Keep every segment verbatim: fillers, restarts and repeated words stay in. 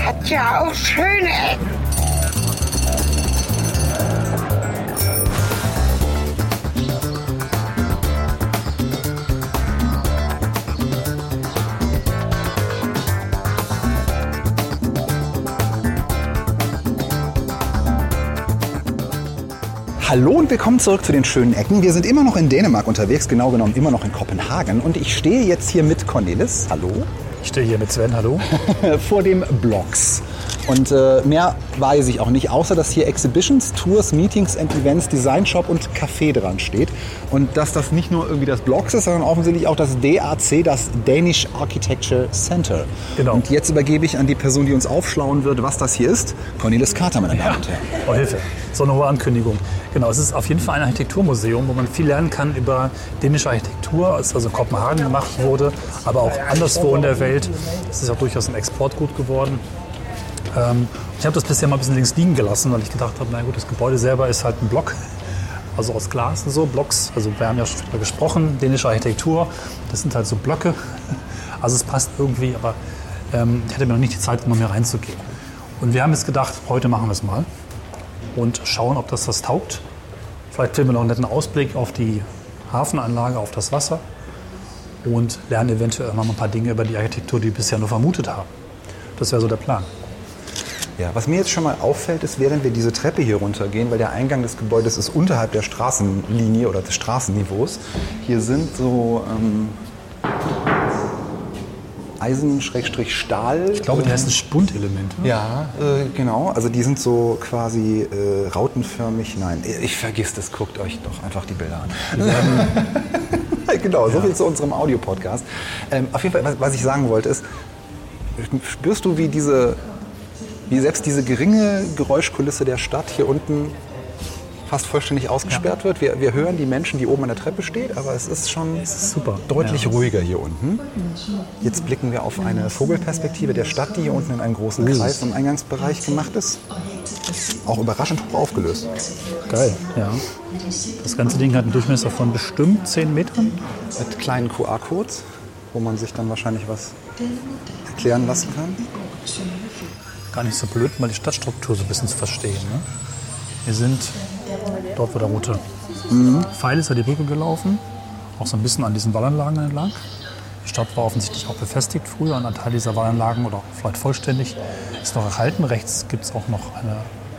hat ja auch schöne Ecken. Hallo und willkommen zurück zu den schönen Ecken. Wir sind immer noch in Dänemark unterwegs, genau genommen immer noch in Kopenhagen. Und ich stehe jetzt hier mit Cornelis. Hallo. Ich stehe hier mit Sven. Hallo. Vor dem Blox. Und äh, mehr weiß ich auch nicht, außer dass hier Exhibitions, Tours, Meetings and Events, Design Shop und Café dran steht. Und dass das nicht nur irgendwie das Blox ist, sondern offensichtlich auch das D A C, das Danish Architecture Center. Genau. Und jetzt übergebe ich an die Person, die uns aufschlauen wird, was das hier ist. Cornelis Kater, meine Damen und Herren. Oh, Hilfe. So eine hohe Ankündigung. Genau, es ist auf jeden Fall ein Architekturmuseum, wo man viel lernen kann über dänische Architektur, als also in Kopenhagen gemacht wurde, aber auch anderswo in der Welt. Das ist auch durchaus ein Exportgut geworden. Ähm, ich habe das bisher mal ein bisschen links liegen gelassen, weil ich gedacht habe, na gut, das Gebäude selber ist halt ein Block, also aus Glas und so, Blocks. Also wir haben ja schon darüber gesprochen, dänische Architektur, das sind halt so Blöcke. Also es passt irgendwie, aber ähm, ich hatte mir noch nicht die Zeit, um mehr reinzugehen. Und wir haben jetzt gedacht, heute machen wir es mal und schauen, ob das das taugt. Vielleicht filmen wir noch einen netten Ausblick auf die Hafenanlage, auf das Wasser und lernen eventuell noch ein paar Dinge über die Architektur, die wir bisher nur vermutet haben. Das wäre so der Plan. Ja, was mir jetzt schon mal auffällt, ist, während wir diese Treppe hier runtergehen, weil der Eingang des Gebäudes ist unterhalb der Straßenlinie oder des Straßenniveaus. Hier sind so ähm, Eisen-Stahl. Ich glaube, die heißen Spundelemente. Ja, äh, genau. Also die sind so quasi äh, rautenförmig. Nein, ich vergiss das. Guckt euch doch einfach die Bilder an. Genau, so viel zu unserem Audio-Podcast. Ähm, auf jeden Fall, was, was ich sagen wollte, ist, spürst du, wie diese, wie selbst diese geringe Geräuschkulisse der Stadt hier unten fast vollständig ausgesperrt ja. wird? Wir, wir hören die Menschen, die oben an der Treppe stehen, aber es ist schon es ist super. deutlich ja. ruhiger hier unten. Jetzt blicken wir auf eine Vogelperspektive der Stadt, die hier unten in einem großen Kreis im Eingangsbereich gemacht ist. Auch überraschend hoch aufgelöst. Geil, ja. Das ganze Ding hat einen Durchmesser von bestimmt zehn Metern. Mit kleinen Q R-Codes, wo man sich dann wahrscheinlich was erklären lassen kann. Gar nicht so blöd, mal die Stadtstruktur so ein bisschen zu verstehen. Ne? Wir sind dort, wo der rote mhm. Pfeil ist, ja die Brücke gelaufen. Auch so ein bisschen an diesen Wallanlagen entlang. Die Stadt war offensichtlich auch befestigt früher. Und ein Teil dieser Wallanlagen, oder vielleicht vollständig, ist noch erhalten. Rechts gibt es auch noch eine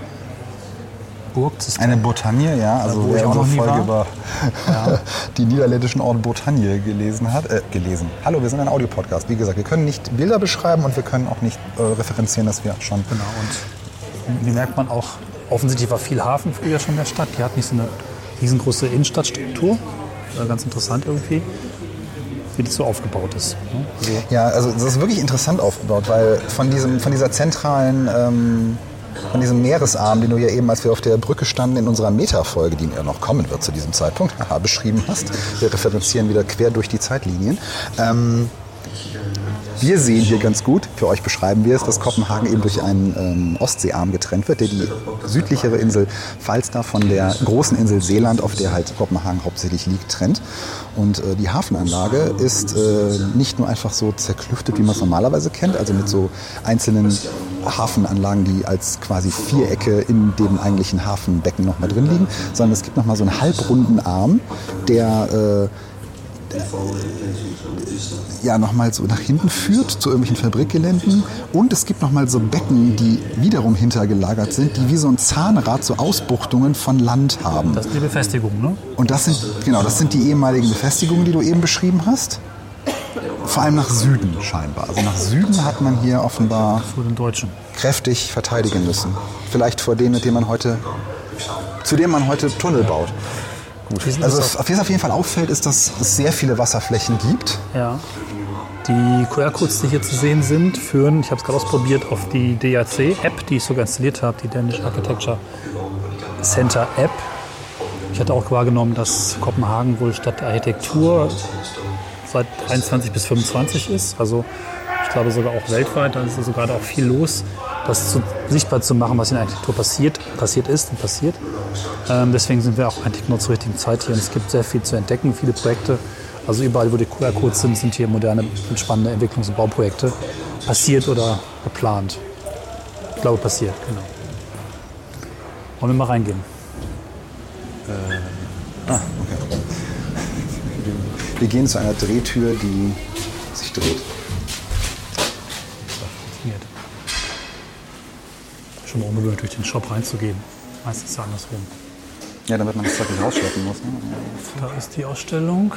Burg. Eine Bretagne, ja. Also wo wer ich auch unsere noch nie Folge war. über ja. die niederländischen Ort Bretagne gelesen hat. Äh, gelesen. Hallo, wir sind ein Audiopodcast. Wie gesagt, wir können nicht Bilder beschreiben und wir können auch nicht äh, referenzieren, dass wir schon... Genau, und hier merkt man auch, offensichtlich war viel Hafen früher schon in der Stadt. Die hat nicht so eine riesengroße Innenstadtstruktur. Äh, ganz interessant irgendwie, wie das so aufgebaut ist. Ne? Also ja, also das ist wirklich interessant aufgebaut, weil von, diesem, von dieser zentralen... Ähm Von diesem Meeresarm, den du ja eben, als wir auf der Brücke standen, in unserer Meta-Folge, die ja noch kommen wird zu diesem Zeitpunkt, haha, beschrieben hast. Wir referenzieren wieder quer durch die Zeitlinien. Ähm, wir sehen hier ganz gut, für euch beschreiben wir es, dass Kopenhagen eben durch einen ähm, Ostseearm getrennt wird, der die südlichere Insel Falster von der großen Insel Seeland, auf der halt Kopenhagen hauptsächlich liegt, trennt. Und äh, die Hafenanlage ist äh, nicht nur einfach so zerklüftet, wie man es normalerweise kennt, also mit so einzelnen Hafenanlagen, die als quasi Vierecke in dem eigentlichen Hafenbecken noch mal drin liegen, sondern es gibt noch mal so einen halbrunden Arm, der äh, ja nochmal so nach hinten führt zu irgendwelchen Fabrikgeländen, und es gibt nochmal so Becken, die wiederum hintergelagert sind, die wie so ein Zahnrad so Ausbuchtungen von Land haben. Das ist die Befestigung, ne? Und das sind, genau, das sind die ehemaligen Befestigungen, die du eben beschrieben hast. Vor allem nach Süden scheinbar. Also nach Süden hat man hier offenbar vor den Deutschen kräftig verteidigen müssen. Vielleicht vor denen, mit denen man heute, zu denen man heute Tunnel baut. Gut. Also was auf jeden Fall auffällt, ist, dass es sehr viele Wasserflächen gibt. Ja. Die Q R-Codes, die hier zu sehen sind, führen, ich habe es gerade ausprobiert, auf die D A C-App, die ich sogar installiert habe, die Danish Architecture Center App. Ich hatte auch wahrgenommen, dass Kopenhagen wohl Stadt der Architektur seit dreiundzwanzig bis fünfundzwanzig ist. Also ich glaube sogar auch weltweit. Da ist also gerade auch viel los, das zu, sichtbar zu machen, was in der Architektur passiert, passiert ist und passiert. Ähm, deswegen sind wir auch eigentlich nur zur richtigen Zeit hier. Und es gibt sehr viel zu entdecken, viele Projekte. Also überall, wo die Q R-Codes sind, sind hier moderne und spannende Entwicklungs- und Bauprojekte passiert oder geplant. ich glaube, passiert, genau. Wollen wir mal reingehen? Äh, ah, okay. Wir, wir gehen zu einer Drehtür, die sich dreht. Funktioniert. Schon mal ungewöhnlich, durch den Shop reinzugehen. Meistens ja andersrum. Ja, damit man das Zeug nicht rausschleppen muss. Ne? Da ist die Ausstellung.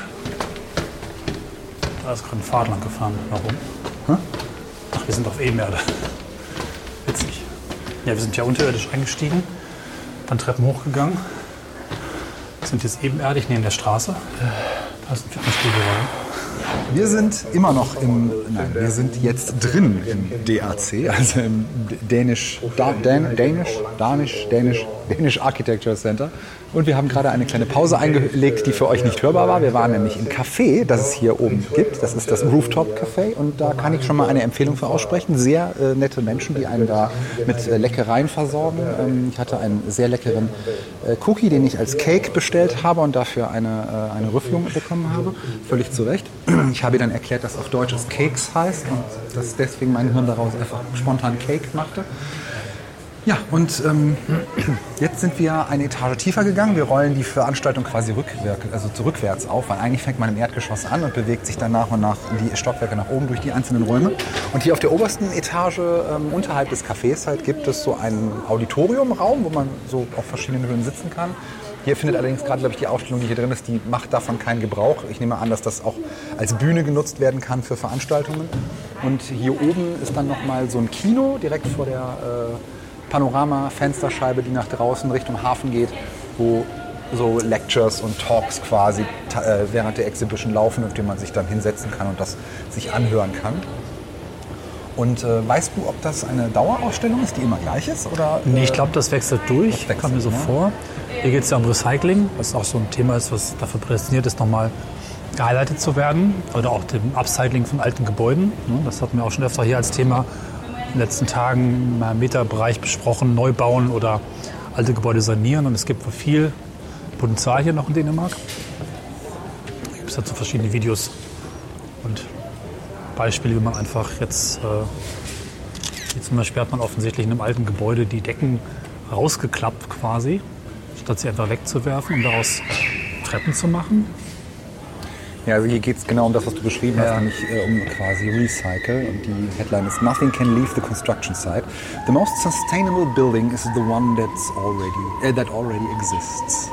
Da ist gerade ein Pfad lang gefahren. Warum? Hm? Ach, wir sind auf E-Erde. Witzig. Ja, wir sind ja unterirdisch eingestiegen, dann Treppen hochgegangen. Wir sind jetzt ebenerdig neben der Straße. Da ist ein Fitnessstudio. Wir sind immer noch im, nein, wir sind jetzt drin im D A C, also im Danish, da, Dan, Danish, Danish, Danish, Danish Architecture Center. Und wir haben gerade eine kleine Pause eingelegt, die für euch nicht hörbar war. Wir waren nämlich im Café, das es hier oben gibt. Das ist das Rooftop Café und da kann ich schon mal eine Empfehlung für aussprechen. Sehr äh, nette Menschen, die einen da mit äh, Leckereien versorgen. Ähm, ich hatte einen sehr leckeren äh, Cookie, den ich als Cake bestellt habe und dafür eine, äh, eine Rüfflung bekommen habe. Völlig zu Recht. Ich habe ihr dann erklärt, dass auf Deutsch es Cakes heißt und dass deswegen mein Hirn daraus einfach spontan Cake machte. Ja, und ähm, jetzt sind wir eine Etage tiefer gegangen. Wir rollen die Veranstaltung quasi rückwärts, also zurückwärts auf, weil eigentlich fängt man im Erdgeschoss an und bewegt sich dann nach und nach die Stockwerke nach oben durch die einzelnen Räume. Und hier auf der obersten Etage, ähm, unterhalb des Cafés halt, gibt es so einen Auditoriumraum, wo man so auf verschiedenen Höhen sitzen kann. Hier findet allerdings gerade, glaube ich, die Ausstellung, die hier drin ist, die macht davon keinen Gebrauch. Ich nehme an, dass das auch als Bühne genutzt werden kann für Veranstaltungen. Und hier oben ist dann nochmal so ein Kino direkt vor der äh, Panorama-Fensterscheibe, die nach draußen Richtung Hafen geht, wo so Lectures und Talks quasi äh, während der Exhibition laufen, auf denen man sich dann hinsetzen kann und das sich anhören kann. Und äh, weißt du, ob das eine Dauerausstellung ist, die immer gleich ist? Oder, äh, nee, ich glaube, das wechselt durch. Das wechselt, kommt mir so ne? vor. Hier geht es ja um Recycling, was auch so ein Thema ist, was dafür prädestiniert ist, nochmal gehighlightet zu werden. Oder auch dem Upcycling von alten Gebäuden. Das hatten wir auch schon öfter hier als Thema in den letzten Tagen im Meta-Bereich besprochen. Neu bauen oder alte Gebäude sanieren. Und es gibt viel Potenzial hier noch in Dänemark. Da gibt es dazu verschiedene Videos und Beispiele, wie man einfach jetzt, äh, hier zum Beispiel hat man offensichtlich in einem alten Gebäude die Decken rausgeklappt quasi, statt sie einfach wegzuwerfen, um daraus Treppen zu machen. Ja, also hier geht es genau um das, was du beschrieben hast, Ja. nämlich äh, um quasi Recycle. Und die Headline ist Nothing can leave the construction site. The most sustainable building is the one that's already, äh, that already exists.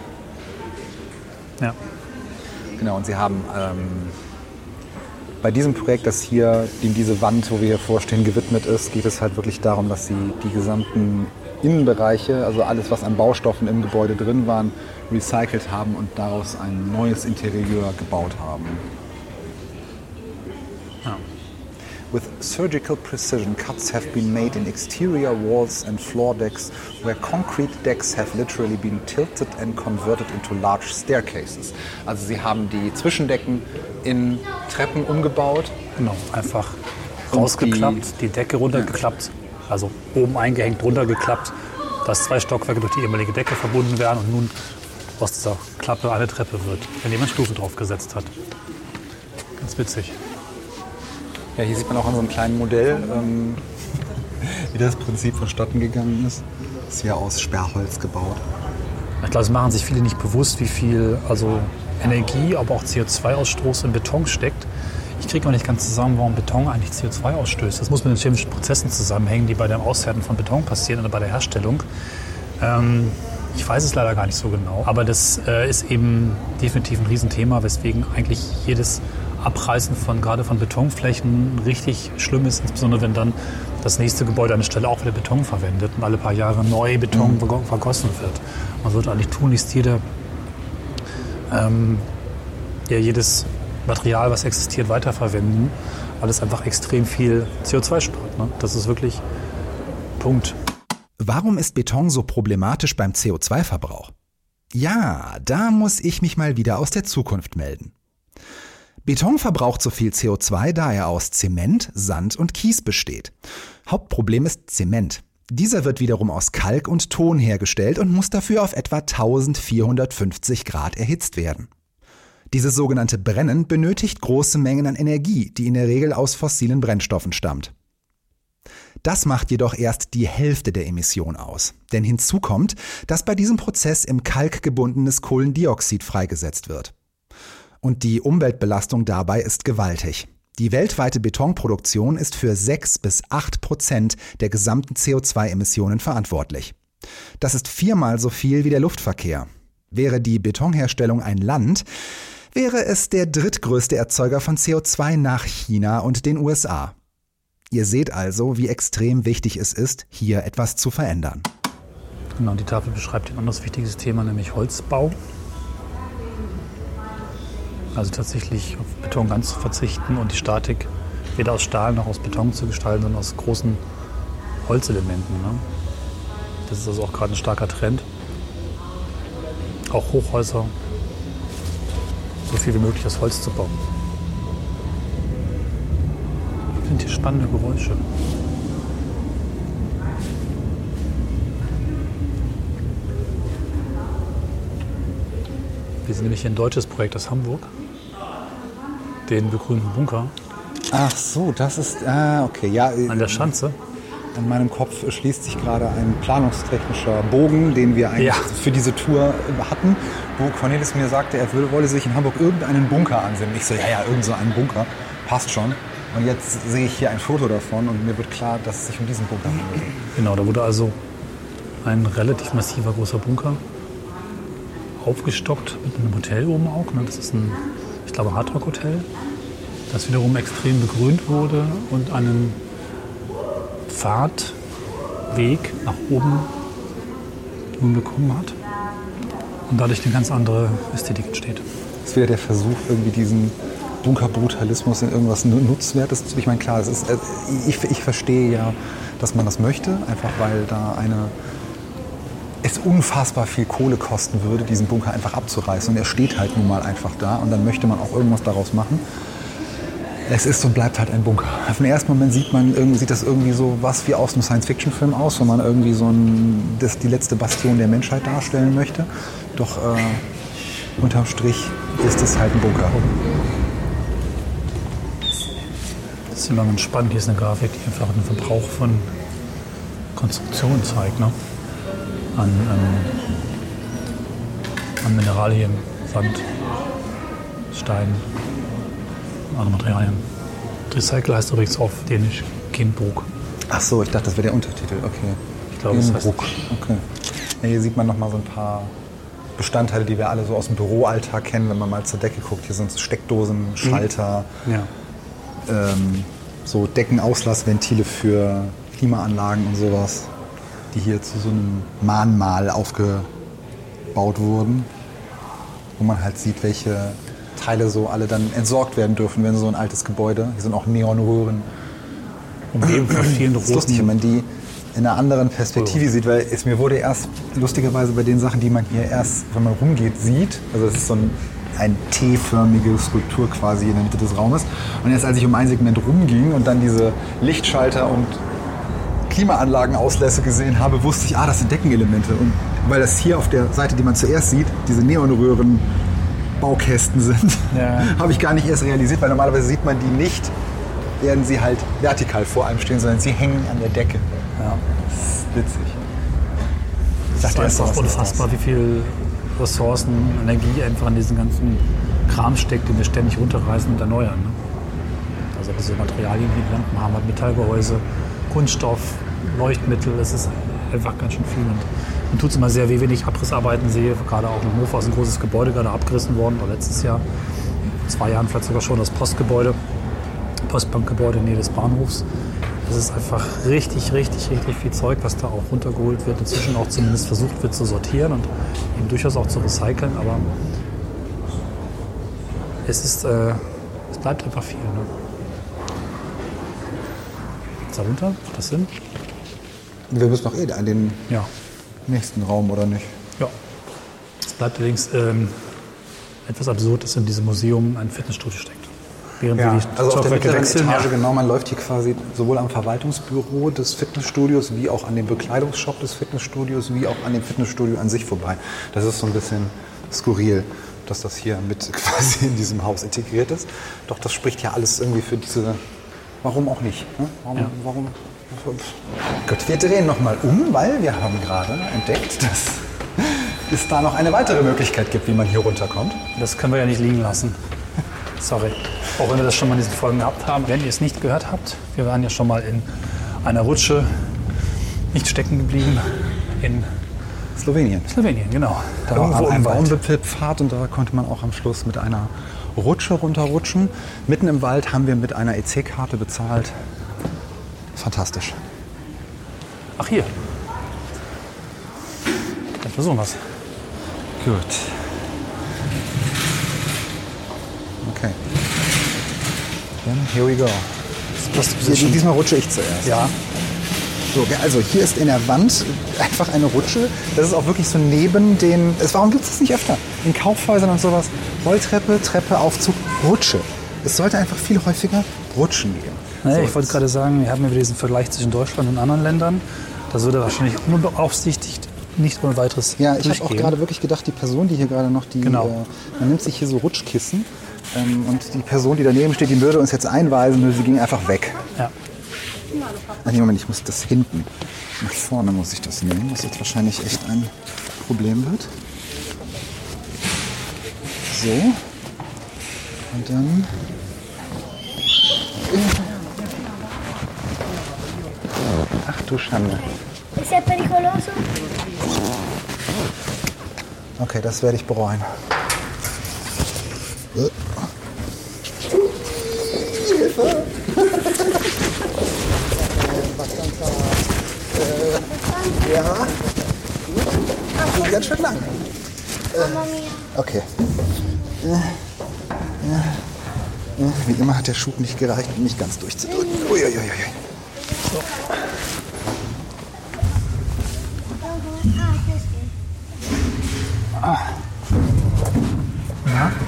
Ja. Genau, und sie haben ähm, bei diesem Projekt, das hier, dem diese Wand, wo wir hier vorstehen, gewidmet ist, geht es halt wirklich darum, dass sie die gesamten Innenbereiche, also alles, was an Baustoffen im Gebäude drin waren, recycelt haben und daraus ein neues Interieur gebaut haben. Ja. With surgical precision, cuts have been made in exterior walls and floor decks, where concrete decks have literally been tilted and converted into large staircases. Also sie haben die Zwischendecken in Treppen umgebaut. Genau, einfach rausgeklappt, die, die Decke runtergeklappt, also oben eingehängt, runtergeklappt, dass zwei Stockwerke durch die ehemalige Decke verbunden werden und nun aus dieser Klappe eine Treppe wird, wenn jemand Stufen drauf gesetzt hat. Ganz witzig. Ja, hier sieht man auch an so einem kleinen Modell, ähm, wie das Prinzip vonstatten gegangen ist. Ist hier aus Sperrholz gebaut. Ich glaube, es machen sich viele nicht bewusst, wie viel also Energie, aber auch C O zwei Ausstoß in Beton steckt. Ich kriege auch nicht ganz zusammen, warum Beton eigentlich C O zwei ausstößt. Das muss mit den chemischen Prozessen zusammenhängen, die bei dem Aushärten von Beton passieren oder bei der Herstellung. Ähm, ich weiß es leider gar nicht so genau. Aber das äh, ist eben definitiv ein Riesenthema, weswegen eigentlich jedes Abreißen von gerade von Betonflächen richtig schlimm ist, insbesondere wenn dann das nächste Gebäude an der Stelle auch wieder Beton verwendet und alle paar Jahre neu Beton mhm. vergossen wird. Man sollte eigentlich tunlichst jede, ähm, ja, jedes Material, was existiert, weiterverwenden, weil es einfach extrem viel C O zwei spart. Ne? Das ist wirklich Punkt. Warum ist Beton so problematisch beim C O zwei Verbrauch? Ja, da muss ich mich mal wieder aus der Zukunft melden. Beton verbraucht so viel C O zwei, da er aus Zement, Sand und Kies besteht. Hauptproblem ist Zement. Dieser wird wiederum aus Kalk und Ton hergestellt und muss dafür auf etwa eintausendvierhundertfünfzig Grad erhitzt werden. Dieses sogenannte Brennen benötigt große Mengen an Energie, die in der Regel aus fossilen Brennstoffen stammt. Das macht jedoch erst die Hälfte der Emission aus. Denn hinzu kommt, dass bei diesem Prozess im Kalk gebundenes Kohlendioxid freigesetzt wird. Und die Umweltbelastung dabei ist gewaltig. Die weltweite Betonproduktion ist für sechs bis acht Prozent der gesamten C O zwei Emissionen verantwortlich. Das ist viermal so viel wie der Luftverkehr. Wäre die Betonherstellung ein Land, wäre es der drittgrößte Erzeuger von C O zwei nach China und den U S A. Ihr seht also, wie extrem wichtig es ist, hier etwas zu verändern. Genau, die Tafel beschreibt ein anderes wichtiges Thema, nämlich Holzbau. Also tatsächlich auf Beton ganz zu verzichten und die Statik weder aus Stahl noch aus Beton zu gestalten, sondern aus großen Holzelementen. Ne? Das ist also auch gerade ein starker Trend. Auch Hochhäuser so viel wie möglich aus Holz zu bauen. Das sind hier spannende Geräusche. Wir sind nämlich hier ein deutsches Projekt aus Hamburg. Den begrünten Bunker. Ach so, das ist, ah, okay, ja. An der Schanze. In meinem Kopf schließt sich gerade ein planungstechnischer Bogen, den wir eigentlich ja. für diese Tour hatten, wo Cornelis mir sagte, er würde, wolle sich in Hamburg irgendeinen Bunker ansehen. Ich so, ja, ja, irgend so einen Bunker, passt schon. Und jetzt sehe ich hier ein Foto davon und mir wird klar, dass es sich um diesen Bunker handelt. Genau, da wurde also ein relativ massiver großer Bunker aufgestockt mit einem Hotel oben auch. Das ist ein, ich glaube, Hardrock-Hotel, das wiederum extrem begrünt wurde und einen Pfadweg nach oben nun bekommen hat und dadurch eine ganz andere Ästhetik entsteht. Das ist wieder der Versuch, irgendwie diesen Bunkerbrutalismus in irgendwas Nutzwertes zu. Ich meine, klar, es ist, ich, ich verstehe ja, dass man das möchte, einfach weil da eine es unfassbar viel Kohle kosten würde, diesen Bunker einfach abzureißen. Und er steht halt nun mal einfach da und dann möchte man auch irgendwas daraus machen. Es ist und bleibt halt ein Bunker. Auf den ersten Moment sieht man irgendwie, sieht das irgendwie so was wie aus einem Science-Fiction-Film aus, wo man irgendwie so ein, das, die letzte Bastion der Menschheit darstellen möchte. Doch äh, unterm Strich ist es halt ein Bunker. Das ist immer ganz spannend. Hier ist eine Grafik, die einfach den Verbrauch von Konstruktion zeigt. Ne? An, an, an Mineralien, Sand, Stein, andere Materialien. Recycle heißt übrigens auf Dänisch Genbruk. Ach so, ich dachte, das wäre der Untertitel. Okay. Ich glaube, das heißt okay. Ja, hier sieht man noch mal so ein paar Bestandteile, die wir alle so aus dem Büroalltag kennen, wenn man mal zur Decke guckt. Hier sind Steckdosen, Schalter, mhm. ja. ähm, so Deckenauslassventile für Klimaanlagen und sowas, die hier zu so einem Mahnmal aufgebaut wurden, wo man halt sieht, welche Teile so alle dann entsorgt werden dürfen, wenn so ein altes Gebäude, hier sind auch Neonröhren, umgeben von vielen roten. Das ist lustig, wenn man die in einer anderen Perspektive oh. sieht, weil es mir wurde erst lustigerweise bei den Sachen, die man hier erst, wenn man rumgeht, sieht, also das ist so ein, ein T-förmige Skulptur quasi in der Mitte des Raumes, und erst als ich um ein Segment rumging und dann diese Lichtschalter und Klimaanlagenauslässe gesehen habe, wusste ich, ah, das sind Deckenelemente. Und weil das hier auf der Seite, die man zuerst sieht, diese Neonröhren Baukästen sind, ja. habe ich gar nicht erst realisiert, weil normalerweise sieht man die nicht, während sie halt vertikal vor einem stehen, sondern sie hängen an der Decke. Ja, das ist witzig. Ich dachte, das ist auch unfassbar, wie viel Ressourcen, Energie einfach in diesen ganzen Kram steckt, den wir ständig runterreißen und erneuern. Ne? Also diese Materialien, die Lampen haben, halt Metallgehäuse, Kunststoff, Leuchtmittel, das ist einfach ganz schön viel. Und man tut es immer sehr weh, wenn ich Abrissarbeiten sehe. Gerade auch in Hannover ist ein großes Gebäude gerade abgerissen worden, oder letztes Jahr, vor zwei Jahren vielleicht sogar schon, das Postgebäude, Postbankgebäude in der Nähe des Bahnhofs. Das ist einfach richtig, richtig, richtig viel Zeug, was da auch runtergeholt wird. Inzwischen auch zumindest versucht wird zu sortieren und eben durchaus auch zu recyceln. Aber es ist, äh, es bleibt einfach viel. Ne? Da runter, das sind? Wir müssen noch eh an den ja. nächsten Raum, oder nicht? Ja. Es bleibt allerdings ähm, etwas absurd, dass in diesem Museum ein Fitnessstudio steckt. Während ja, wir die also auf der mittleren wechseln, Etage, ja. genau, man läuft hier quasi sowohl am Verwaltungsbüro des Fitnessstudios wie auch an dem Bekleidungsshop des Fitnessstudios wie auch an dem Fitnessstudio an sich vorbei. Das ist so ein bisschen skurril, dass das hier mit quasi in diesem Haus integriert ist. Doch das spricht ja alles irgendwie für diese, warum auch nicht? Ne? Warum, ja. warum Gut, wir drehen nochmal um, weil wir haben gerade entdeckt, dass es da noch eine weitere Möglichkeit gibt, wie man hier runterkommt. Das können wir ja nicht liegen lassen. Sorry. Auch wenn wir das schon mal in diesen Folgen gehabt haben. Wenn ihr es nicht gehört habt, wir waren ja schon mal in einer Rutsche, nicht stecken geblieben, in Slowenien. Slowenien, genau. Da Irgendwo war ein im Wald. Baumwipfelpfad und da konnte man auch am Schluss mit einer Rutsche runterrutschen. Mitten im Wald haben wir mit einer E C-Karte bezahlt. Fantastisch. Ach, hier. Dann versuchen wir es. Gut. Okay. Then here we go. Das Hier, diesmal rutsche ich zuerst. Ja. So, also hier ist in der Wand einfach eine Rutsche. Das ist auch wirklich so neben den... Warum gibt es das nicht öfter? In Kaufhäusern und sowas. Rolltreppe, Treppe, Aufzug, Rutsche. Es sollte einfach viel häufiger Rutschen geben. Nee, so, ich wollte gerade sagen, wir haben ja wieder diesen Vergleich zwischen Deutschland und anderen Ländern. Das würde wahrscheinlich unbeaufsichtigt nicht ohne weiteres Ja, ich habe auch durchgehen. gerade wirklich gedacht, die Person, die hier gerade noch die... Genau. Äh, man nimmt sich hier so Rutschkissen ähm, und die Person, die daneben steht, die würde uns jetzt einweisen, nur sie ging einfach weg. Ja. Ach, nee, Moment, ich muss das hinten. Nach vorne muss ich das nehmen, was jetzt wahrscheinlich echt ein Problem wird. So. Und dann... Ach du Schande. ¿Es peligroso? Okay, das werde ich bereuen. Hilfe! äh, ja. Das ist ganz schön lang. Äh, okay. Äh, ja. Wie immer hat der Schub nicht gereicht, um mich ganz durchzudrücken. Uiuiui. So. Ah. Ja.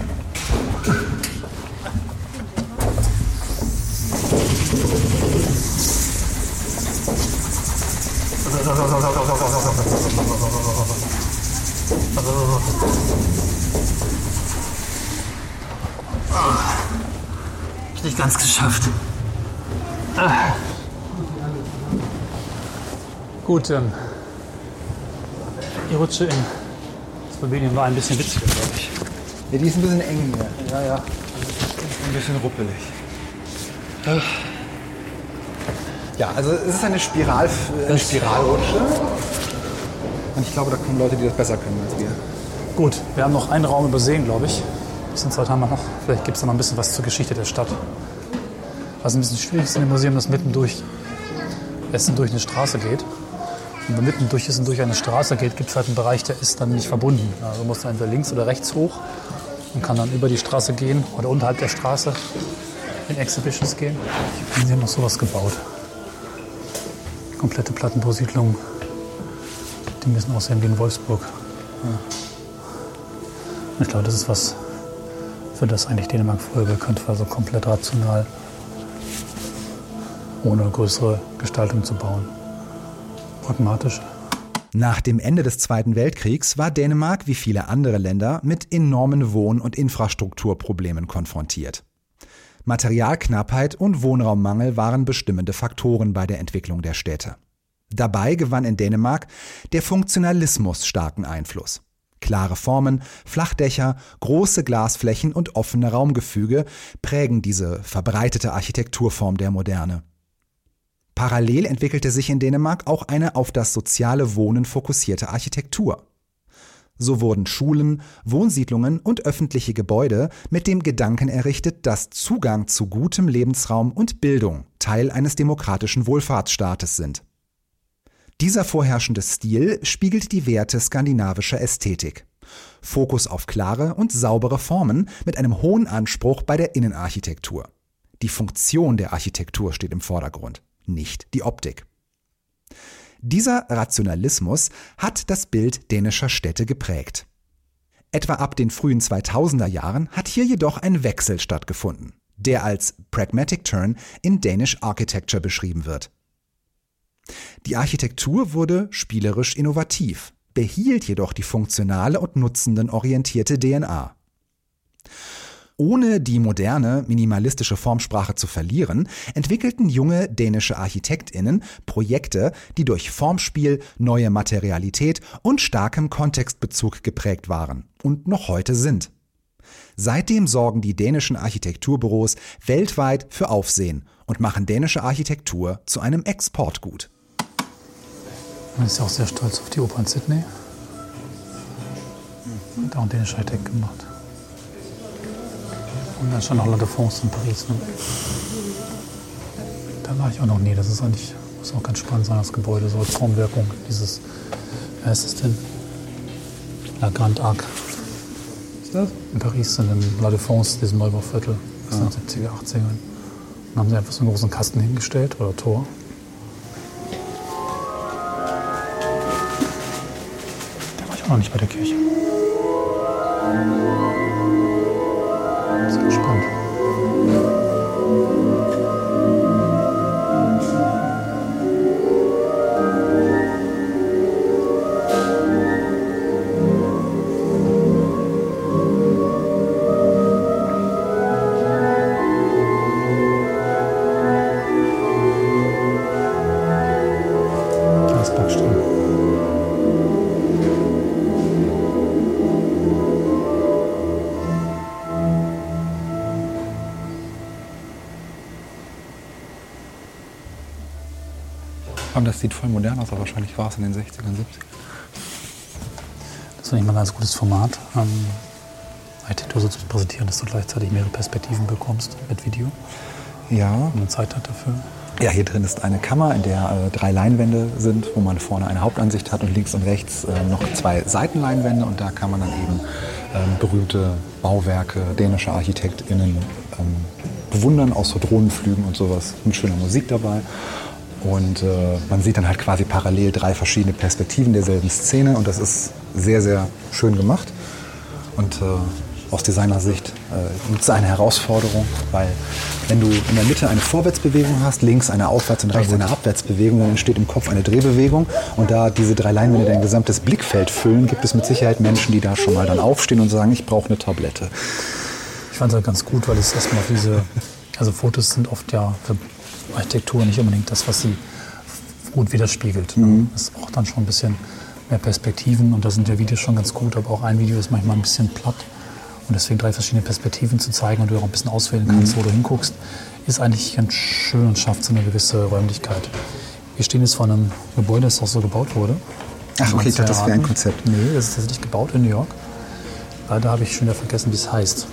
Nicht ganz geschafft. Ah. Gut, ähm, die Rutsche in Slowenien war ein bisschen witziger, glaube ich. Ja, die ist ein bisschen eng hier. Ja, ja. Ein bisschen ruppelig. Ja, also es ist eine, Spiral, eine Spiralrutsche. Und ich glaube, da kommen Leute, die das besser können als wir. Gut, wir haben noch einen Raum übersehen, glaube ich. Ein bisschen Zeit haben wir noch. Vielleicht gibt es noch ein bisschen was zur Geschichte der Stadt. Was ein bisschen schwierig ist in dem Museum, dass mitten durch Essen durch eine Straße geht. Und wenn mitten durch Essen durch eine Straße geht, gibt es halt einen Bereich, der ist dann nicht verbunden. Also muss man entweder links oder rechts hoch und kann dann über die Straße gehen oder unterhalb der Straße in Exhibitions gehen. Hier haben noch sowas gebaut. Komplette Plattenbausiedlung. Die müssen aussehen wie in Wolfsburg. Ja. Ich glaube, das ist was, für das eigentlich Dänemark früher gekannt war, so komplett rational, ohne größere Gestaltung zu bauen. Pragmatisch. Nach dem Ende des Zweiten Weltkriegs war Dänemark wie viele andere Länder mit enormen Wohn- und Infrastrukturproblemen konfrontiert. Materialknappheit und Wohnraummangel waren bestimmende Faktoren bei der Entwicklung der Städte. Dabei gewann in Dänemark der Funktionalismus starken Einfluss. Klare Formen, Flachdächer, große Glasflächen und offene Raumgefüge prägen diese verbreitete Architekturform der Moderne. Parallel entwickelte sich in Dänemark auch eine auf das soziale Wohnen fokussierte Architektur. So wurden Schulen, Wohnsiedlungen und öffentliche Gebäude mit dem Gedanken errichtet, dass Zugang zu gutem Lebensraum und Bildung Teil eines demokratischen Wohlfahrtsstaates sind. Dieser vorherrschende Stil spiegelt die Werte skandinavischer Ästhetik. Fokus auf klare und saubere Formen mit einem hohen Anspruch bei der Innenarchitektur. Die Funktion der Architektur steht im Vordergrund, nicht die Optik. Dieser Rationalismus hat das Bild dänischer Städte geprägt. Etwa ab den frühen zweitausender Jahren hat hier jedoch ein Wechsel stattgefunden, der als Pragmatic Turn in Danish Architecture beschrieben wird. Die Architektur wurde spielerisch innovativ, behielt jedoch die funktionale und nutzendenorientierte D N A. Ohne die moderne, minimalistische Formsprache zu verlieren, entwickelten junge dänische ArchitektInnen Projekte, die durch Formspiel, neue Materialität und starkem Kontextbezug geprägt waren und noch heute sind. Seitdem sorgen die dänischen Architekturbüros weltweit für Aufsehen und machen dänische Architektur zu einem Exportgut. Man ist ja auch sehr stolz auf die Oper in Sydney. Hat auch ein dänischer Architekt gemacht. Und dann stand noch La Défense in Paris. Ne? Da war ich auch noch nie. Das ist eigentlich, muss auch ganz spannend sein, das Gebäude, so als Formwirkung. Dieses, wer ist es denn? La Grande Arc. Ist das? In Paris, in La Défense, diesem Neubauviertel, aus den siebziger, achtzigern. Dann haben sie einfach so einen großen Kasten hingestellt, oder Tor. Da war ich auch noch nicht bei der Kirche. Das ist ganz spannend. Und das sieht voll modern aus, aber wahrscheinlich war es in den sechzigern, siebzigern. Das finde ich mal ein ganz gutes Format, ähm, Architektur so zu präsentieren, dass du gleichzeitig mehrere Perspektiven bekommst mit Video. Ja. Und man Zeit hat dafür. Ja, hier drin ist eine Kammer, in der äh, drei Leinwände sind, wo man vorne eine Hauptansicht hat und links und rechts äh, noch zwei Seitenleinwände. Und da kann man dann eben ähm, berühmte Bauwerke dänischer ArchitektInnen ähm, bewundern, auch so Drohnenflügen und sowas, mit schöner Musik dabei. Und äh, man sieht dann halt quasi parallel drei verschiedene Perspektiven derselben Szene und das ist sehr, sehr schön gemacht. Und äh, aus Designersicht äh, gibt es eine Herausforderung, weil wenn du in der Mitte eine Vorwärtsbewegung hast, links eine Aufwärts- und rechts eine Abwärtsbewegung, dann entsteht im Kopf eine Drehbewegung. Und da diese drei Leinwände dein gesamtes Blickfeld füllen, gibt es mit Sicherheit Menschen, die da schon mal dann aufstehen und sagen, ich brauche eine Tablette. Ich fand es halt ganz gut, weil es erstmal auf diese, also Fotos sind oft ja für Architektur nicht unbedingt das, was sie gut widerspiegelt. Mhm. Es braucht dann schon ein bisschen mehr Perspektiven und da sind ja Videos schon ganz gut, aber auch ein Video ist manchmal ein bisschen platt. Und deswegen drei verschiedene Perspektiven zu zeigen und du auch ein bisschen auswählen kannst, mhm. wo du hinguckst, ist eigentlich ganz schön und schafft so eine gewisse Räumlichkeit. Wir stehen jetzt vor einem Gebäude, das auch so gebaut wurde. Ach, okay, ich dachte, das wäre ein Konzept. Nee, das ist tatsächlich gebaut in New York. Leider habe ich schon wieder vergessen, wie es heißt.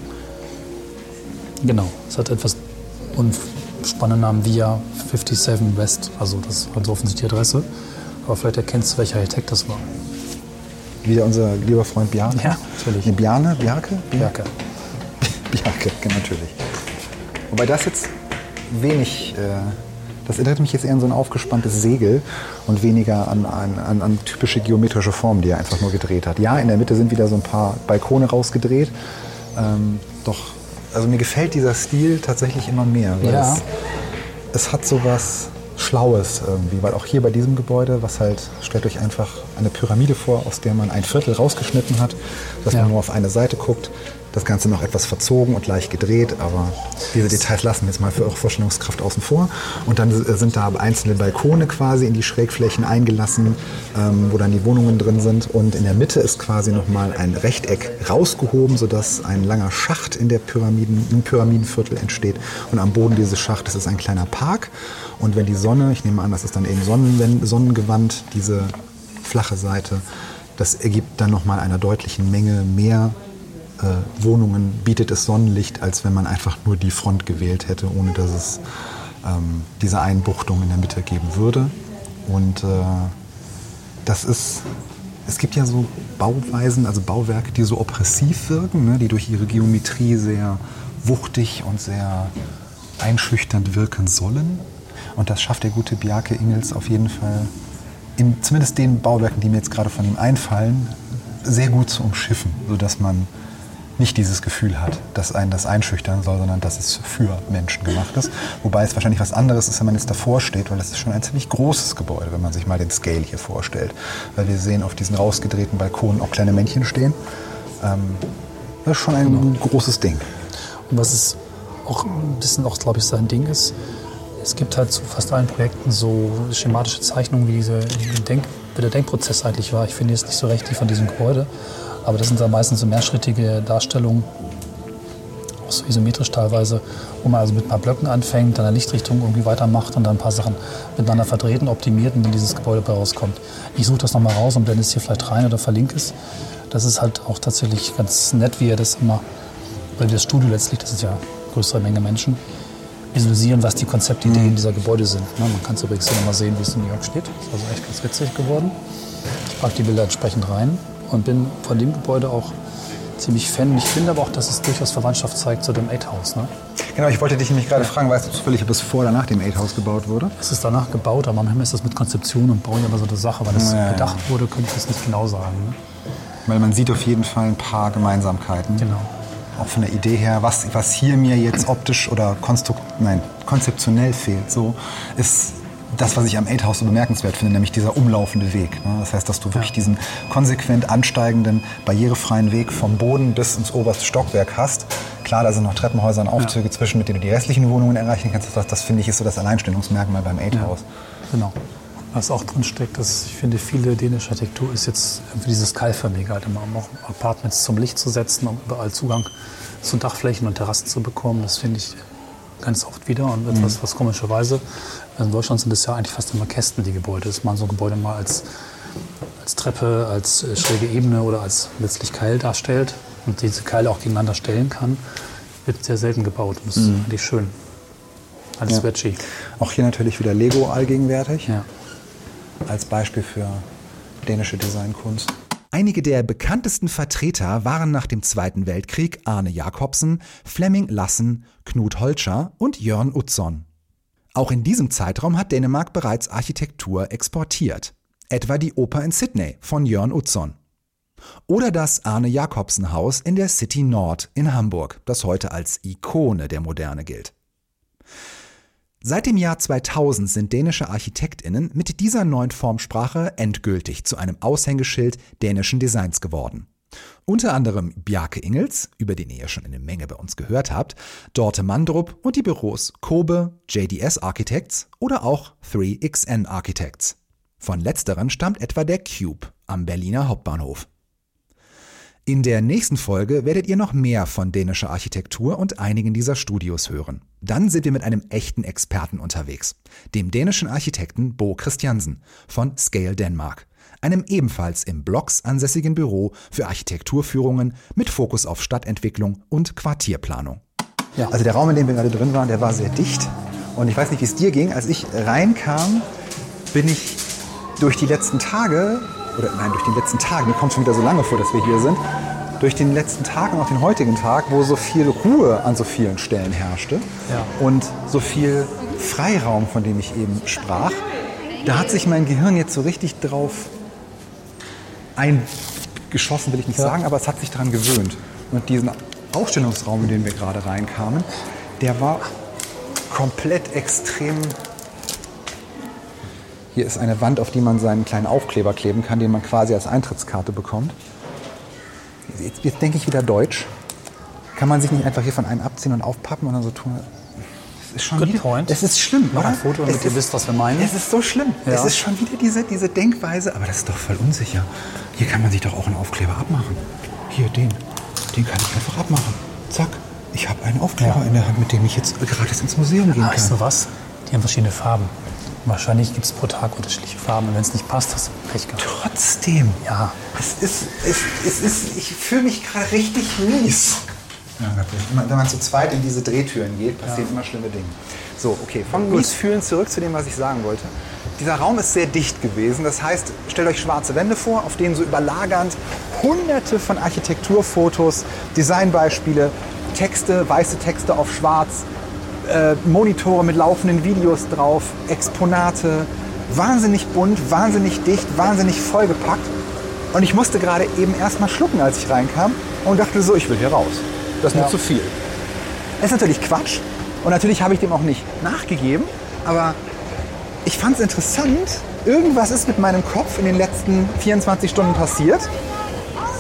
Genau, es hat etwas unspannenden Namen Via siebenundfünfzig West, also das war so offensichtlich die Adresse. Aber vielleicht erkennst du, welcher Architekt das war. Wieder unser lieber Freund Bjarne. Ja, natürlich. Nee, Bjarne, Bjarke? Bjarke. Bjarke, natürlich. Wobei das jetzt wenig, äh, das erinnert mich jetzt eher an so ein aufgespanntes Segel und weniger an, an, an, an typische geometrische Formen, die er einfach nur gedreht hat. Ja, in der Mitte sind wieder so ein paar Balkone rausgedreht. Ähm, doch, also mir gefällt dieser Stil tatsächlich immer mehr. Weil Ja. es, es hat sowas Schlaues irgendwie, weil auch hier bei diesem Gebäude, was halt, stellt euch einfach eine Pyramide vor, aus der man ein Viertel rausgeschnitten hat, dass Ja. man nur auf eine Seite guckt. Das Ganze noch etwas verzogen und leicht gedreht, aber diese Details lassen wir jetzt mal für eure Vorstellungskraft außen vor. Und dann sind da einzelne Balkone quasi in die Schrägflächen eingelassen, ähm, wo dann die Wohnungen drin sind. Und in der Mitte ist quasi nochmal ein Rechteck rausgehoben, sodass ein langer Schacht in der Pyramiden, im Pyramidenviertel entsteht. Und am Boden dieses Schachtes ist ein kleiner Park. Und wenn die Sonne, ich nehme an, das ist dann eben Sonnen, Sonnengewand, diese flache Seite, das ergibt dann nochmal einer deutlichen Menge mehr Äh, Wohnungen, bietet es Sonnenlicht, als wenn man einfach nur die Front gewählt hätte, ohne dass es ähm, diese Einbuchtung in der Mitte geben würde. Und äh, das ist, es gibt ja so Bauweisen, also Bauwerke, die so oppressiv wirken, ne, die durch ihre Geometrie sehr wuchtig und sehr einschüchternd wirken sollen. Und das schafft der gute Bjarke Ingels auf jeden Fall, in zumindest den Bauwerken, die mir jetzt gerade von ihm einfallen, sehr gut zu umschiffen, sodass man nicht dieses Gefühl hat, dass einen das einschüchtern soll, sondern dass es für Menschen gemacht ist. Wobei es wahrscheinlich was anderes ist, wenn man jetzt davor steht, weil es ist schon ein ziemlich großes Gebäude, wenn man sich mal den Scale hier vorstellt. Weil wir sehen auf diesen rausgedrehten Balkonen auch kleine Männchen stehen. Ähm, Das ist schon ein genau. großes Ding. Und was es auch ein bisschen auch, glaube ich, sein Ding ist, es gibt halt zu fast allen Projekten so schematische Zeichnungen, wie, diese, wie, Denk, wie der Denkprozess eigentlich war. Ich finde jetzt nicht so recht die von diesem Gebäude, aber das sind dann meistens so mehrschrittige Darstellungen, auch so isometrisch teilweise, wo man also mit ein paar Blöcken anfängt, dann eine Lichtrichtung irgendwie weitermacht und dann ein paar Sachen miteinander verdreht und optimiert und dann dieses Gebäude bei rauskommt. Ich suche das nochmal raus und blende es hier vielleicht rein oder verlinke es. Das ist halt auch tatsächlich ganz nett, wie er das immer, weil das Studio letztlich, das ist ja eine größere Menge Menschen, visualisieren, was die Konzeptideen mhm. dieser Gebäude sind. Man kann es übrigens hier nochmal sehen, wie es in New York steht. Das ist also echt ganz witzig geworden. Ich packe die Bilder entsprechend rein und bin von dem Gebäude auch ziemlich Fan. Ich finde aber auch, dass es durchaus Verwandtschaft zeigt zu dem Eight House. Ne? Genau, ich wollte dich nämlich gerade ja. fragen, weißt du zufällig, ob es vor oder nach dem Eight House gebaut wurde? Es ist danach gebaut, aber manchmal ist das mit Konzeption und Bau ja immer so eine Sache. Weil das ja, gedacht ja. wurde, könnte ich das nicht genau sagen. Ne? Weil man sieht auf jeden Fall ein paar Gemeinsamkeiten. Genau. Auch von der Idee her, was, was hier mir jetzt optisch oder konstrukt, nein, konzeptionell fehlt, so, ist das, was ich am Eight House so bemerkenswert finde, nämlich dieser umlaufende Weg. Ne? Das heißt, dass du wirklich ja. diesen konsequent ansteigenden, barrierefreien Weg vom Boden bis ins oberste Stockwerk hast. Klar, da sind noch Treppenhäuser und Aufzüge ja. zwischen, mit denen du die restlichen Wohnungen erreichen kannst. Das, das finde ich, ist so das Alleinstellungsmerkmal beim Eight House. Ja. Genau. Was auch drin steckt, dass ich finde, viele dänische Architektur ist jetzt irgendwie dieses Keilförmige, halt immer um auch Apartments zum Licht zu setzen, um überall Zugang zu Dachflächen und Terrassen zu bekommen. Das finde ich ganz oft wieder und etwas, mhm. was komischerweise, in Deutschland sind das ja eigentlich fast immer Kästen, die Gebäude. Dass man so ein Gebäude mal als, als Treppe, als schräge Ebene oder als letztlich Keil darstellt und diese Keile auch gegeneinander stellen kann, wird sehr selten gebaut. Und das mhm. ist eigentlich schön. Alles ja. Veggie. Auch hier natürlich wieder Lego allgegenwärtig. Ja. Als Beispiel für dänische Designkunst. Einige der bekanntesten Vertreter waren nach dem Zweiten Weltkrieg Arne Jacobsen, Flemming Lassen, Knut Holscher und Jørn Utzon. Auch in diesem Zeitraum hat Dänemark bereits Architektur exportiert. Etwa die Oper in Sydney von Jørn Utzon. Oder das Arne Jacobsen Haus in der City Nord in Hamburg, das heute als Ikone der Moderne gilt. Seit dem Jahr zweitausend sind dänische ArchitektInnen mit dieser neuen Formsprache endgültig zu einem Aushängeschild dänischen Designs geworden. Unter anderem Bjarke Ingels, über den ihr ja schon eine Menge bei uns gehört habt, Dorte Mandrup und die Büros Kobe, J D S Architects oder auch drei X N Architects. Von letzteren stammt etwa der Cube am Berliner Hauptbahnhof. In der nächsten Folge werdet ihr noch mehr von dänischer Architektur und einigen dieser Studios hören. Dann sind wir mit einem echten Experten unterwegs, dem dänischen Architekten Bo Christiansen von Scale Denmark, einem ebenfalls im Blocks ansässigen Büro für Architekturführungen mit Fokus auf Stadtentwicklung und Quartierplanung. Ja. Also der Raum, in dem wir gerade drin waren, der war sehr dicht. Und ich weiß nicht, wie es dir ging. Als ich reinkam, bin ich durch die letzten Tage, oder nein, durch die letzten Tage, mir kommt schon wieder so lange vor, dass wir hier sind, durch den letzten Tag und auch den heutigen Tag, wo so viel Ruhe an so vielen Stellen herrschte ja. und so viel Freiraum, von dem ich eben sprach, da hat sich mein Gehirn jetzt so richtig drauf eingeschossen, will ich nicht ja. sagen, aber es hat sich daran gewöhnt. Und diesen Ausstellungsraum, in den wir gerade reinkamen, der war komplett extrem. Hier ist eine Wand, auf die man seinen kleinen Aufkleber kleben kann, den man quasi als Eintrittskarte bekommt. Jetzt, jetzt denke ich wieder Deutsch. Kann man sich nicht einfach hier von einem abziehen und aufpappen und dann so tun? Es ist schon Good wieder, point. Es ist schlimm, Noch oder? ein Foto, damit ihr wisst, was wir meinen. Es ist so schlimm. Ja. Es ist schon wieder diese, diese Denkweise. Aber das ist doch voll unsicher. Hier kann man sich doch auch einen Aufkleber abmachen. Hier, den. Den kann ich einfach abmachen. Zack. Ich habe einen Aufkleber ja. in der Hand, mit dem ich jetzt gerade ins Museum gehen ah, kann. Weißt du was? Die haben verschiedene Farben. Wahrscheinlich gibt es pro Tag unterschiedliche Farben. Und wenn es nicht passt, hast du Pech gehabt. Trotzdem. Ja. Es ist, es, es ist, ich fühle mich gerade richtig mies. Ja, wenn man zu zweit in diese Drehtüren geht, passieren ja. immer schlimme Dinge. So, okay, vom mies fühlen zurück zu dem, was ich sagen wollte. Dieser Raum ist sehr dicht gewesen. Das heißt, stellt euch schwarze Wände vor, auf denen so überlagernd hunderte von Architekturfotos, Designbeispiele, Texte, weiße Texte auf schwarz, äh, Monitore mit laufenden Videos drauf, Exponate, wahnsinnig bunt, wahnsinnig dicht, wahnsinnig vollgepackt. Und ich musste gerade eben erst mal schlucken, als ich reinkam und dachte so, ich will hier raus. Das ist ja. mir zu viel. Das ist natürlich Quatsch und natürlich habe ich dem auch nicht nachgegeben, aber ich fand es interessant. Irgendwas ist mit meinem Kopf in den letzten vierundzwanzig Stunden passiert.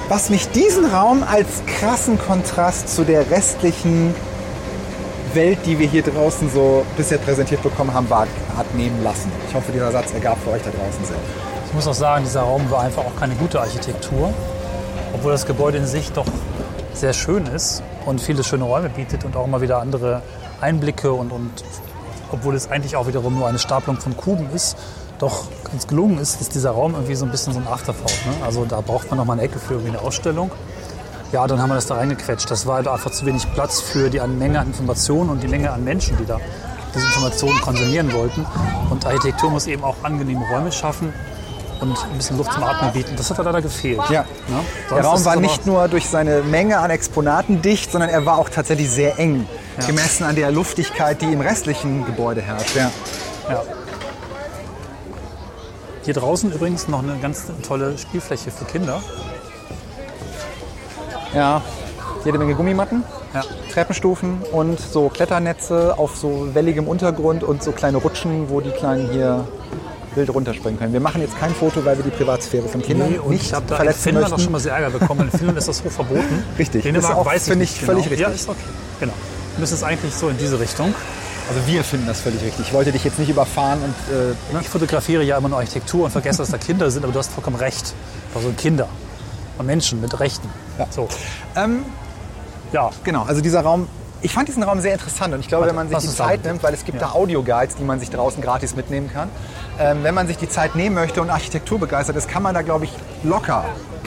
was mich diesen Raum als krassen Kontrast zu der restlichen Welt, die wir hier draußen so bisher präsentiert bekommen haben, war, hat nehmen lassen. Ich hoffe, dieser Satz ergab für euch da draußen sehr. Ich muss auch sagen, dieser Raum war einfach auch keine gute Architektur, obwohl das Gebäude in sich doch sehr schön ist und viele schöne Räume bietet und auch immer wieder andere Einblicke und, und obwohl es eigentlich auch wiederum nur eine Stapelung von Kuben ist, doch ganz gelungen ist, ist dieser Raum irgendwie so ein bisschen so ein Afterthought. Ne? Also da braucht man noch mal eine Ecke für irgendwie eine Ausstellung. Ja, dann haben wir das da reingequetscht. Das war halt einfach zu wenig Platz für die Menge an Informationen und die Menge an Menschen, die da diese Informationen konsumieren wollten. Und Architektur muss eben auch angenehme Räume schaffen und ein bisschen Luft zum Atmen bieten. Das hat leider gefehlt. Ja. Ne? Der Raum war nicht nur durch seine Menge an Exponaten dicht, sondern er war auch tatsächlich sehr eng, ja. gemessen an der Luftigkeit, die im restlichen Gebäude herrscht. Ja. Ja. Hier draußen übrigens noch eine ganz tolle Spielfläche für Kinder. Ja, jede Menge Gummimatten, ja. Treppenstufen und so Kletternetze auf so welligem Untergrund und so kleine Rutschen, wo die Kleinen hier wild runterspringen können. Wir machen jetzt kein Foto, weil wir die Privatsphäre von Kindern nee, und nicht ich habe da in verletzen Finnland möchten. auch schon mal sehr Ärger bekommen. In Finnland ist das hoch verboten. Richtig, Dänemark ist auch, weiß ich finde ich, nicht völlig genau. richtig. Ja, ist okay. Genau. Wir müssen es eigentlich so in diese Richtung. Also wir finden das völlig richtig. Ich wollte dich jetzt nicht überfahren und... Äh, ne? Ich fotografiere ja immer nur Architektur und vergesse, dass da Kinder sind, aber du hast vollkommen recht. Also Kinder und Menschen mit Rechten. Ja. So. Ähm, ja. Genau, also dieser Raum, ich fand diesen Raum sehr interessant und ich glaube, Warte, wenn man sich lass die uns Zeit sagen. nimmt, weil es gibt Ja. da Audioguides, die man sich draußen gratis mitnehmen kann, ähm, wenn man sich die Zeit nehmen möchte und Architektur begeistert ist, kann man da, glaube ich, locker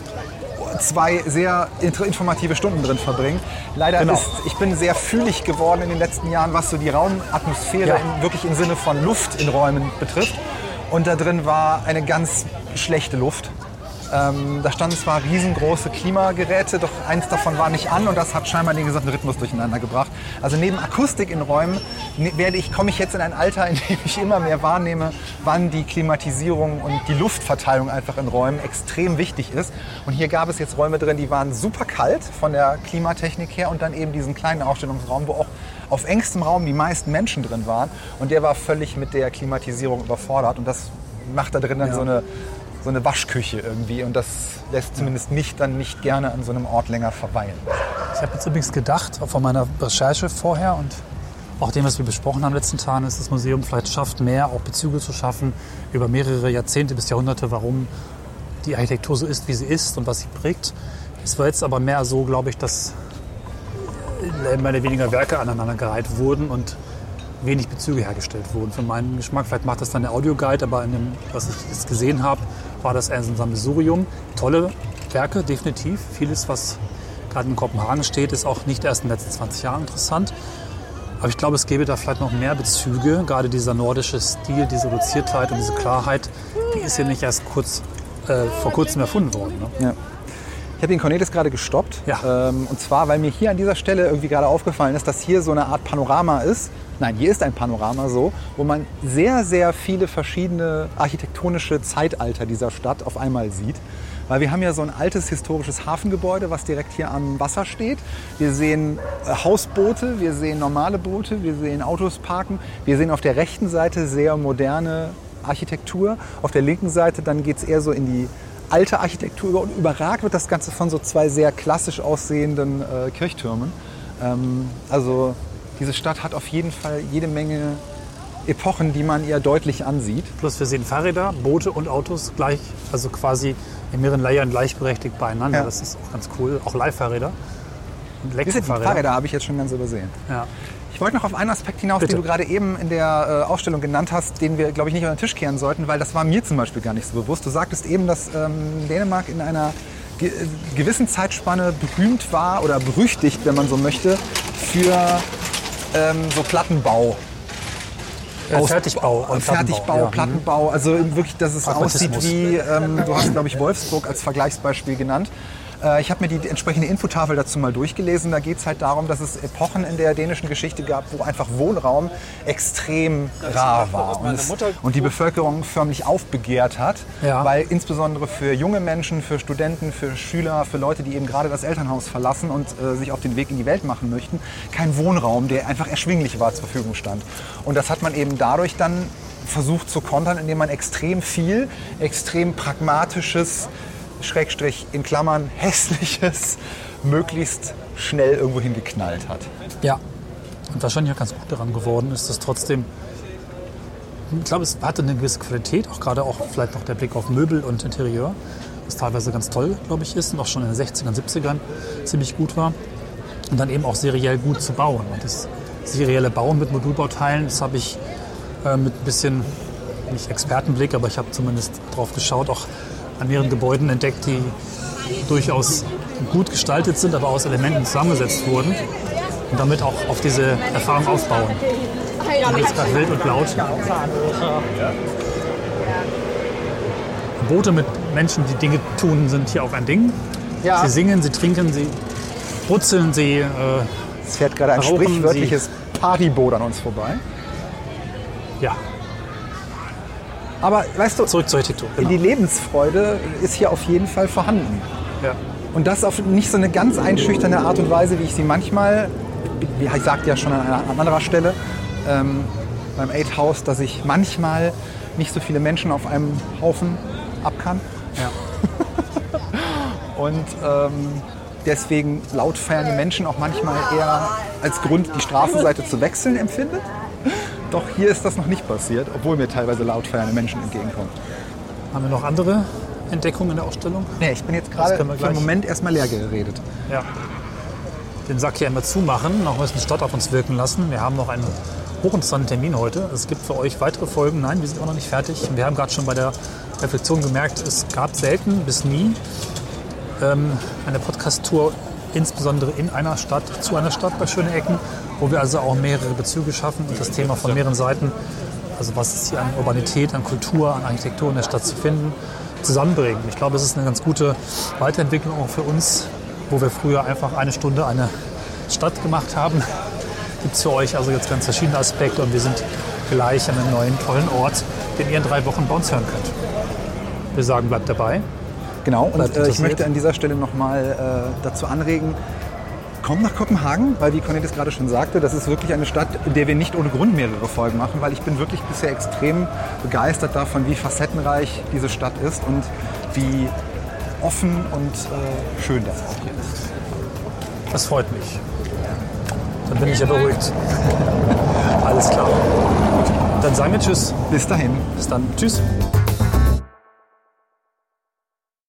zwei sehr informative Stunden drin verbringen. Leider Genau. ist, ich bin sehr fühlig geworden in den letzten Jahren, was so die Raumatmosphäre Ja. in, wirklich im Sinne von Luft in Räumen betrifft. Und da drin war eine ganz schlechte Luft. Ähm, da standen zwar riesengroße Klimageräte, doch eins davon war nicht an und das hat scheinbar den gesamten Rhythmus durcheinander gebracht. Also neben Akustik in Räumen ne, werde ich, komme ich jetzt in ein Alter, in dem ich immer mehr wahrnehme, wann die Klimatisierung und die Luftverteilung einfach in Räumen extrem wichtig ist. Und hier gab es jetzt Räume drin, die waren super kalt von der Klimatechnik her und dann eben diesen kleinen Ausstellungsraum, wo auch auf engstem Raum die meisten Menschen drin waren. Und der war völlig mit der Klimatisierung überfordert und das macht da drin dann Ja. so eine so eine Waschküche irgendwie und das lässt zumindest mich dann nicht gerne an so einem Ort länger verweilen. Ich habe jetzt übrigens gedacht, von meiner Recherche vorher und auch dem, was wir besprochen haben in den letzten Tagen, ist das Museum vielleicht schafft, mehr auch Bezüge zu schaffen über mehrere Jahrzehnte bis Jahrhunderte, warum die Architektur so ist, wie sie ist und was sie prägt. Es war jetzt aber mehr so, glaube ich, dass mehr oder weniger Werke aneinandergereiht wurden und wenig Bezüge hergestellt wurden. Für meinen Geschmack, vielleicht macht das dann der Audioguide, aber in dem, was ich jetzt gesehen habe, war das eher so ein Sammelsurium. Tolle Werke, definitiv. Vieles, was gerade in Kopenhagen steht, ist auch nicht erst in den letzten zwanzig Jahren interessant. Aber ich glaube, es gäbe da vielleicht noch mehr Bezüge. Gerade dieser nordische Stil, diese Reduziertheit und diese Klarheit, die ist ja nicht erst kurz, äh, vor kurzem erfunden worden. Ne? Ja. Ich habe den Cornelis gerade gestoppt. Ja. Ähm, und zwar, weil mir hier an dieser Stelle irgendwie gerade aufgefallen ist, dass hier so eine Art Panorama ist. Nein, hier ist ein Panorama so, wo man sehr, sehr viele verschiedene architektonische Zeitalter dieser Stadt auf einmal sieht. Weil wir haben ja so ein altes historisches Hafengebäude, was direkt hier am Wasser steht. Wir sehen äh, Hausboote, wir sehen normale Boote, wir sehen Autos parken. Wir sehen auf der rechten Seite sehr moderne Architektur. Auf der linken Seite dann geht es eher so in die alte Architektur über. Und überragt wird das Ganze von so zwei sehr klassisch aussehenden äh, Kirchtürmen. Ähm, also diese Stadt hat auf jeden Fall jede Menge Epochen, die man ihr deutlich ansieht. Plus wir sehen Fahrräder, Boote und Autos gleich, also quasi in mehreren Layern gleichberechtigt beieinander. Ja. Das ist auch ganz cool. Auch Leihfahrräder und Diese Elektrofahrräder. Fahrräder habe ich jetzt schon ganz übersehen. Ja. Ich wollte noch auf einen Aspekt hinaus, Bitte. den du gerade eben in der äh, Ausstellung genannt hast, den wir, glaube ich, nicht unter den Tisch kehren sollten, weil das war mir zum Beispiel gar nicht so bewusst. Du sagtest eben, dass ähm, Dänemark in einer ge gewissen Zeitspanne berühmt war oder berüchtigt, wenn man so möchte, für ähm, so Plattenbau. Äh, Aus- Fertigbau und Fertigbau, Plattenbau, ja. Plattenbau, also wirklich, dass es aussieht Pragmatismus. wie, ähm, du hast, glaube ich, Wolfsburg als Vergleichsbeispiel genannt. Äh, ich habe mir die entsprechende Infotafel dazu mal durchgelesen. Da geht es halt darum, dass es Epochen in der dänischen Geschichte gab, wo einfach Wohnraum extrem rar war und, es, und die Bevölkerung förmlich aufbegehrt hat, Ja. weil insbesondere für junge Menschen, für Studenten, für Schüler, für Leute, die eben gerade das Elternhaus verlassen und äh, sich auf den Weg in die Welt machen möchten, kein Wohnraum, der einfach erschwinglich war, zur Verfügung stand. Und das hat man eben dadurch dann versucht zu kontern, indem man extrem viel, extrem pragmatisches Schrägstrich in Klammern Hässliches möglichst schnell irgendwo hingeknallt hat. Ja, und wahrscheinlich auch ganz gut daran geworden ist, dass trotzdem, ich glaube, es hatte eine gewisse Qualität, auch gerade auch vielleicht noch der Blick auf Möbel und Interieur, was teilweise ganz toll, glaube ich, ist und auch schon in den sechzigern, siebzigern ziemlich gut war. Und dann eben auch seriell gut zu bauen. Und das serielle Bauen mit Modulbauteilen, das habe ich äh, mit ein bisschen, nicht Expertenblick, aber ich habe zumindest drauf geschaut, auch an mehreren Gebäuden entdeckt, die durchaus gut gestaltet sind, aber aus Elementen zusammengesetzt wurden und damit auch auf diese Erfahrung aufbauen. Und jetzt gerade wild und laut. Boote mit Menschen, die Dinge tun, sind hier auch ein Ding. Ja. Sie singen, sie trinken, sie brutzeln, sie äh, Es fährt gerade ein rauchen, sprichwörtliches Partyboot an uns vorbei. ja, Aber weißt du, zurück zur Architektur. Genau. die Lebensfreude ist hier auf jeden Fall vorhanden. Ja. Und das auf nicht so eine ganz einschüchternde Art und Weise, wie ich sie manchmal, wie ich sagte ja schon an, einer, an anderer Stelle, ähm, beim Eight House, dass ich manchmal nicht so viele Menschen auf einem Haufen ab kann. Ja. Und ähm, deswegen laut feiernde Menschen auch manchmal eher als Grund, die Straßenseite zu wechseln, empfindet. Doch hier ist das noch nicht passiert, obwohl mir teilweise laut feiernde Menschen entgegenkommen. Haben wir noch andere Entdeckungen in der Ausstellung? Nee, ich bin jetzt gerade können wir für einen gleich- Moment erstmal leer geredet. Ja. Den Sack hier immer zumachen, noch ein bisschen Stadt auf uns wirken lassen. Wir haben noch einen hochinteressanten Termin heute. Es gibt für euch weitere Folgen. Nein, wir sind auch noch nicht fertig. Wir haben gerade schon bei der Reflexion gemerkt, es gab selten bis nie ähm, eine Podcast-Tour, insbesondere in einer Stadt, zu einer Stadt bei Schöne Ecken, wo wir also auch mehrere Bezüge schaffen und das Thema von mehreren Seiten, also was ist hier an Urbanität, an Kultur, an Architektur in der Stadt zu finden, zusammenbringen. Ich glaube, es ist eine ganz gute Weiterentwicklung auch für uns, wo wir früher einfach eine Stunde eine Stadt gemacht haben. Gibt es für euch also jetzt ganz verschiedene Aspekte und wir sind gleich an einem neuen, tollen Ort, den ihr in drei Wochen bei uns hören könnt. Wir sagen, bleibt dabei. Genau, und Bleibt äh, ich interessiert. möchte an dieser Stelle nochmal äh, dazu anregen, kommt nach Kopenhagen, weil wie Cornelis gerade schon sagte, das ist wirklich eine Stadt, in der wir nicht ohne Grund mehrere Folgen machen, weil ich bin wirklich bisher extrem begeistert davon, wie facettenreich diese Stadt ist und wie offen und äh, schön das auch hier ist. Das freut mich. Dann bin ich ja beruhigt. Alles klar. Gut, dann sagen wir Tschüss. Bis dahin. Bis dann. Tschüss.